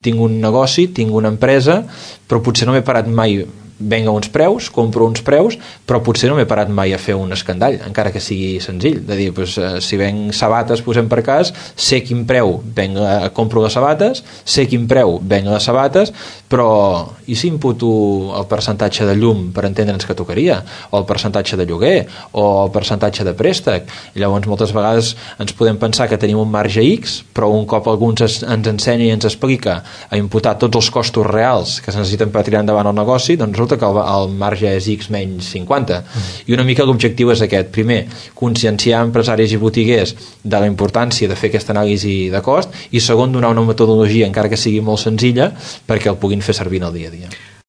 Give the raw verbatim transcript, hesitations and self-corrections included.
tinc un negoci, tinc una empresa, però potser no m'he parat mai, venc a uns preus, compro uns preus, però potser no m'he parat mai a fer un escandall, encara que sigui senzill, de dir, doncs, si venc sabates, posem per cas, sé quin preu venc a, compro les sabates, sé quin preu venc les sabates, però i si imputo el percentatge de llum, per entendre'ns que tocaria, o el percentatge de lloguer, o el percentatge de préstec, i llavors moltes vegades ens podem pensar que tenim un marge X, però un cop algú ens, ens ensenya i ens explica a imputar tots els costos reals que es necessiten per tirar endavant el negoci, doncs resulta que el, el marge és X menys cinquanta. Mm. I una mica l'objectiu és aquest. Primer, conscienciar empresaris i botiguers de la importància de fer aquesta anàlisi de cost, i segon, donar una metodologia, encara que sigui molt senzilla, perquè el puguin fer servir en el dia a dia.